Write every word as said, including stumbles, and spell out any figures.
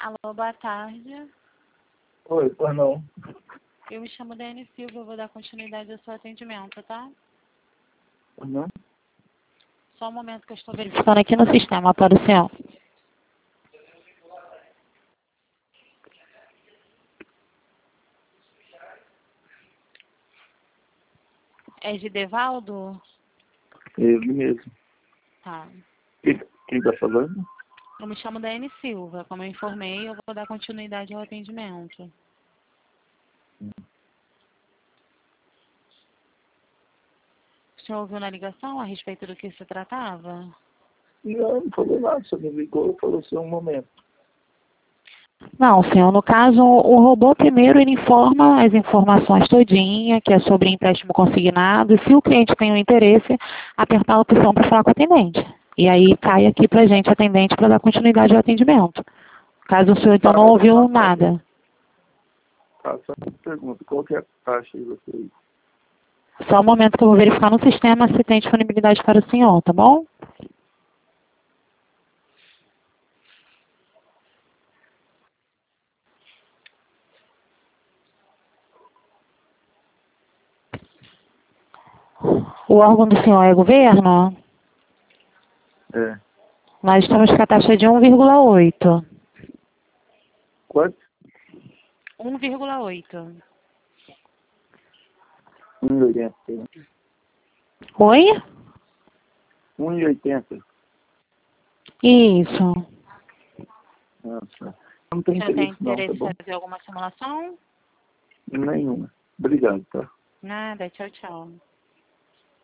Alô, boa tarde. Oi, pois não. Eu me chamo Dani Silva, eu vou dar continuidade ao seu atendimento, tá? Pois não? Só um momento que eu estou verificando aqui no sistema para o senhor. É de Devaldo? Ele mesmo. Tá. Quem, quem tá falando? Eu me chamo Dani Silva, como eu informei, eu vou dar continuidade ao atendimento. O senhor ouviu na ligação a respeito do que se tratava? Não, não falou nada, só me ligou e falou assim um momento. Não, senhor. No caso, o robô primeiro ele informa as informações todinha, que é sobre empréstimo consignado, e se o cliente tem um interesse, apertar a opção para falar com o atendente. E aí cai aqui para a gente, atendente, para dar continuidade ao atendimento. Caso o senhor então não ouviu nada. Tá, só uma pergunta, qual que é a taxa de vocês? Só um momento que eu vou verificar no sistema se tem disponibilidade para o senhor, tá bom? O órgão do senhor é governo? É. Nós estamos com a taxa de um vírgula oito. Quanto? um vírgula oito. um e oitenta. Oi? um e oitenta. Isso. Nossa. Não tem Já tem interesse não, tá interesse bom? em fazer alguma simulação? Nenhuma. Obrigado, tá? Nada, tchau, tchau.